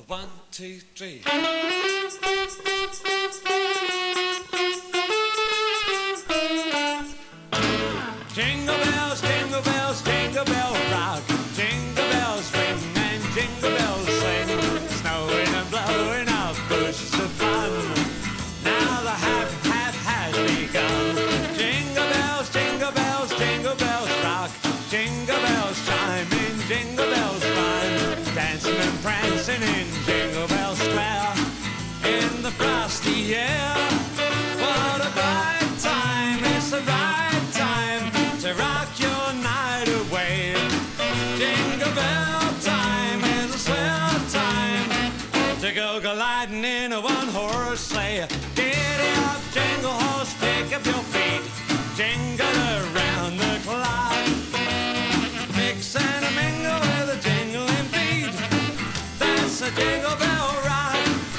1, 2, 3. Jingle bells, jingle bells, jingle bell rock. Jingle bells ring and jingle bells sing. Snowing and blowing up bushes of fun. Now the half has begun. Jingle bells, jingle bells, jingle bells rock. Jingle bells chime in jingle bells fun. Dancing and prancing in Jingle Bell Square. In the frosty air. What a bright time, it's the right time to rock your night away. Jingle bell time is a swell time to go gliding in a one-horse sleigh. Giddy up, jingle horse, pick up your feet, jingle around the clock. Mix and a mingle with a jingling beat. That's a jingle bell rock.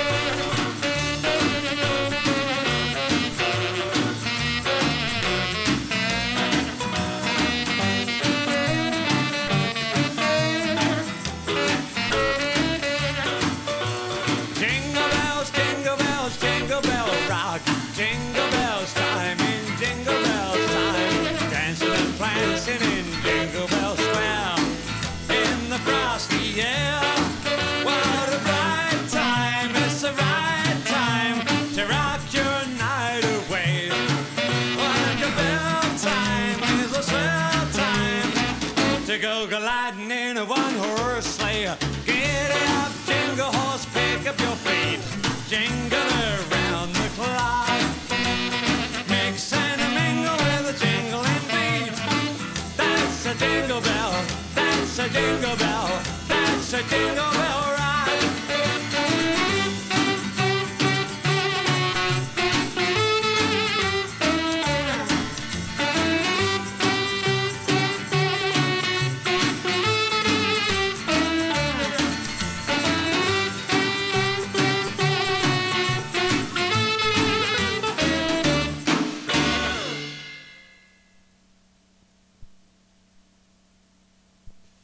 Jingle bell rock, jingle bells time in jingle bells time, dancing and prancing in Jingle Bell Square. In the frosty air, what a bright time, it's the right time to rock your night away. Jingle bell time is a swell time to go gliding in a one-horse sleigh. Giddy up, jingle horse, pick up your feet, jingle around the clock. Mix and a mingle with a jingling beat. That's a jingle bell, that's a jingle bell, that's a jingle bell.